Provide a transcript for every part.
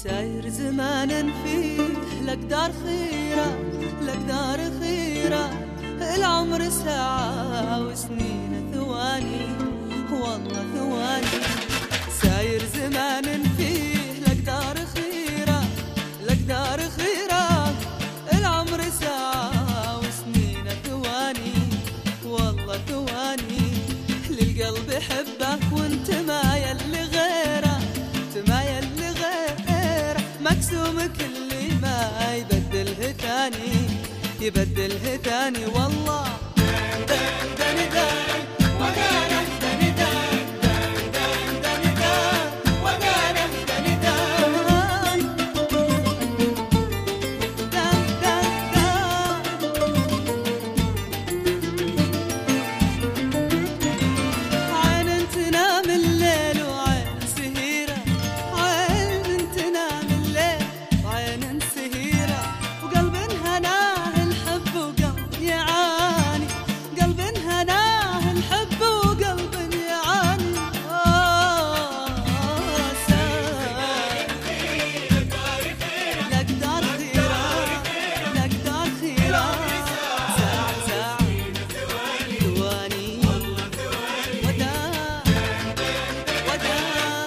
ساير زمان فيه لقدار خيرة لقدار خيرة، العمر ساعة وسنين ثواني والله ثواني. ساير زمان فيه لقدار خيرة لقدار خيرة، العمر ساعة وسنين ثواني والله ثواني. للقلب حبك وانت مايل لغيره تمايل لغيره، مقسوم كل ما يبدله ثاني يبدله ثاني والله. دن دن دن وقاله دن دن دن دن دن وقاله دن دن دن دن. عين تنام الليل وعين سهيرة، عين تنام الليل وعين سهيرة، وقلب هناه الحب وقلب يعاني، قلب هناه الحب وقلب يعاني. لقدار خيرة لقدار خيرة، ساعة ساعة ثواني وداع وداع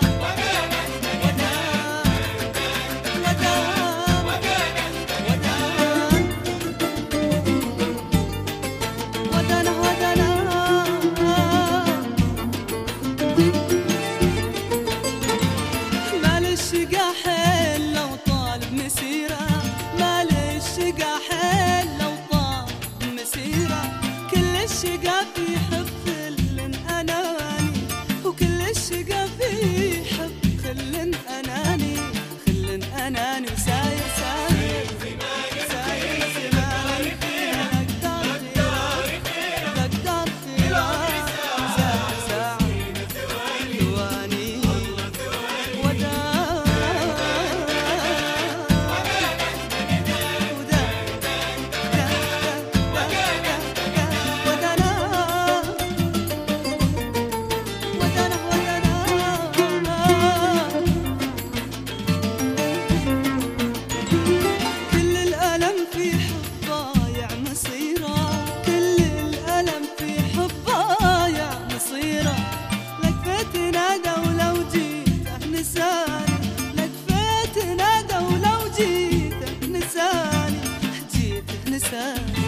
الشقا حيل لو طالب مسيرة، مال الشقا حيل لو طالب مسيرة، كل الشقا في حب خل أناني، وكل الشقا في حب خل أناني خل أناني. وساير ساير ساير زمان فيها لقدار خيرة لقدار خيرة، ساعة ساعة ثواني وداع نساني